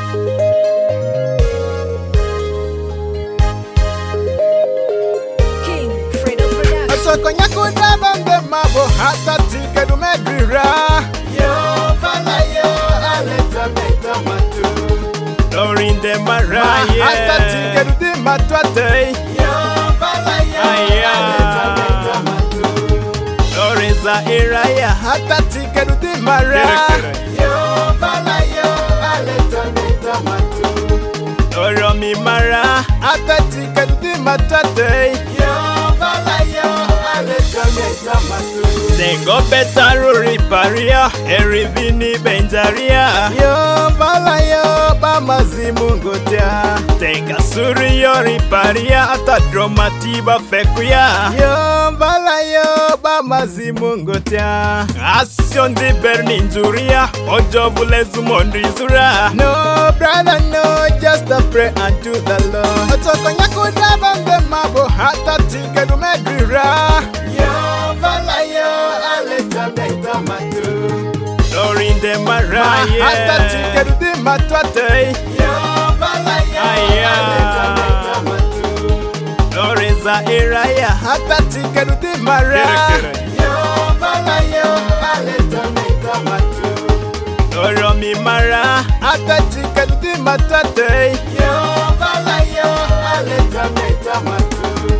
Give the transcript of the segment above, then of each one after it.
Konya kuda bambe mabo hata tike du megrira. Yo fala yo aleta meta matu. Lorinde maraya hata tike du di matwate. Yo fala yo aleta meta matu. Loriza iraya hata tike du di mara. Yo fala yo aleta meta matu. Loromi mara hata tike du di matwate. Yo fala yo Tengo betaro riparia, erivini benjaria. Yo bala yo ba mazimu ngotea. Tenga suri yo riparia, ata dromatiba fekuya. Yo bala yo ba mazimu ngotea. Asion di berninjuria, ojo bulezu mondrizura. No brother no, just a pray unto the Lord. Otoko nyakuda bambe mabo hata tike du megrira. Yo bala yo aleta meta matu. Lorinde maraya hata tike du di matwate. Yo bala yo aleta meta matu. Loriza iraya hata tike du di mara. Yo bala yo aleta meta matu. Loromi mara hata tike du di matwate. Yo bala yo aleta meta matu.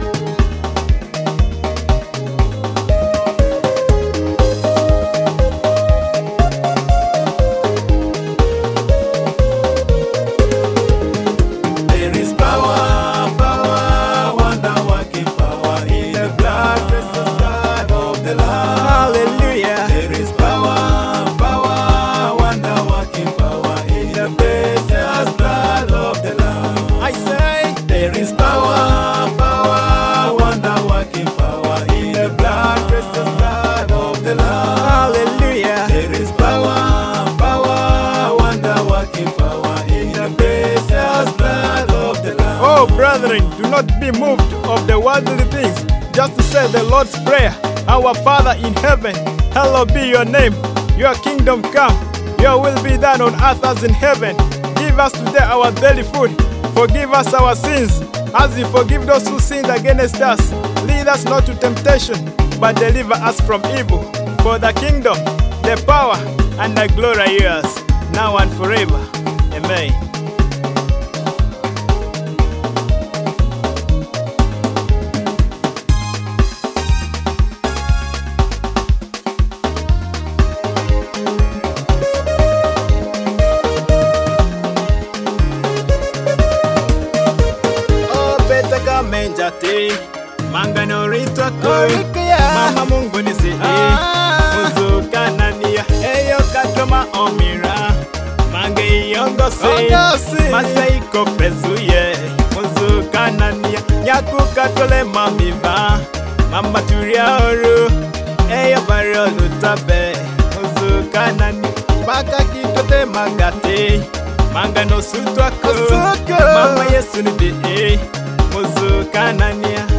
Oh, brethren, do not be moved of the worldly things, just to say the Lord's Prayer. Our Father in heaven, hallowed be your name. Your kingdom come, your will be done on earth as in heaven. Give us today our daily food. Forgive us our sins, as we forgive those who sinned against us. Lead us not to temptation, but deliver us from evil. For the kingdom, the power, and the glory are yours, now and forever. Amen. Menjate mangano ritwa koi mama Mungu nisi muzuka nania eyo katoma omira mange yongosi masaiko pezuye muzuka nania nyaku katole mamiva mama turia oru eyo barrio lutabe muzuka nania baka kitote magate mangano sutwa ko mama Yesu ni Muzuka nania